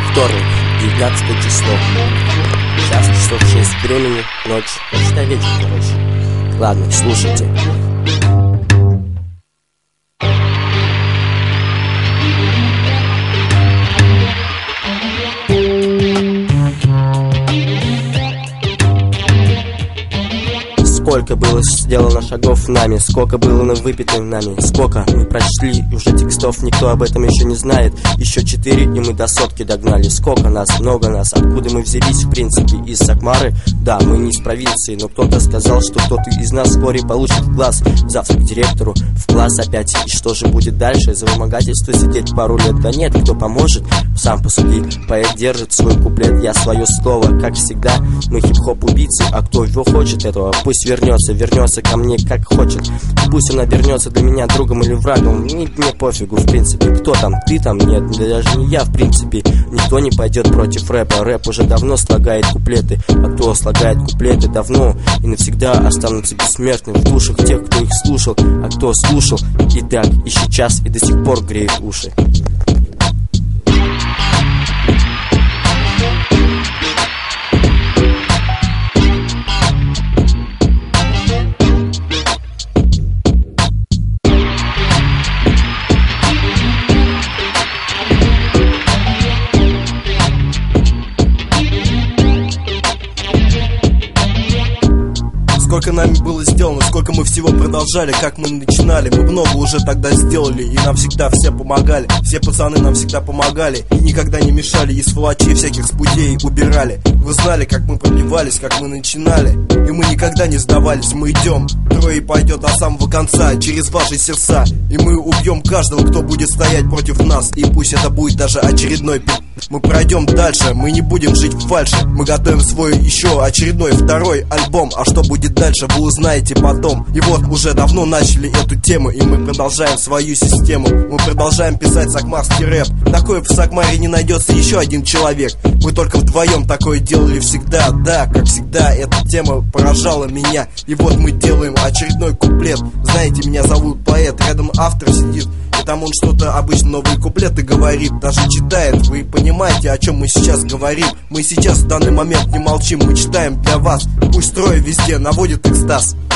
Вторник, 19 число. Сейчас часов 6 времени, ночь, почти вечер, короче. Ладно, слушайте. Сколько было сделано шагов нами, сколько было выпито нами, сколько мы прошли, и уже текстов никто об этом еще не знает. Еще 4, и мы до сотки догнали. Сколько нас, много нас, откуда мы взялись в принципе? Из Сакмары? Да, мы не из провинции, но кто-то сказал, что кто-то из нас вскоре получит класс. Завтра к директору, в класс опять. И что же будет дальше? За вымогательство сидеть пару лет? Да нет, кто поможет? Сам посуди. Поэт держит свой куплет, я свое слово. Как всегда, мы хип-хоп убийцы, а кто хочет этого, пусть вернется ко мне как хочет. Пусть она вернется для меня другом или врагом. Мне пофигу, в принципе, кто там, ты там, нет, даже не я, в принципе. Никто не пойдет против рэпа. Рэп уже давно слагает куплеты, а кто слагает куплеты давно и навсегда останутся бессмертными в душах тех, кто их слушал. А кто слушал и так, и сейчас, и до сих пор греет уши. Сколько нами было сделано, сколько мы всего продолжали, как мы начинали. Мы много уже тогда сделали, и нам всегда все помогали. Все пацаны нам всегда помогали и никогда не мешали, и сволочей всяких спудей убирали. Вы знали, как мы пробивались, как мы начинали, и мы никогда не сдавались. Мы идем, трое пойдет до самого конца, через ваши сердца. И мы убьем каждого, кто будет стоять против нас. И пусть это будет даже очередной мы пройдем дальше, мы не будем жить в фальше. Мы готовим свой еще очередной второй альбом. А что будет дальше, вы узнаете потом. И вот уже давно начали эту тему, и мы продолжаем свою систему. Мы продолжаем писать сакмарский рэп. Такой в Сакмаре не найдется еще один человек. Мы только вдвоем такое делали всегда. Да, как всегда, эта тема поражала меня. И вот мы делаем очередной куплет. Знаете, меня зовут поэт, рядом автор сидит, и там он что-то обычно новые куплеты говорит, даже читает. Вы понимаете, о чем мы сейчас говорим? Мы сейчас в данный момент не молчим, мы читаем для вас. Пусть трое везде наводит экстаз.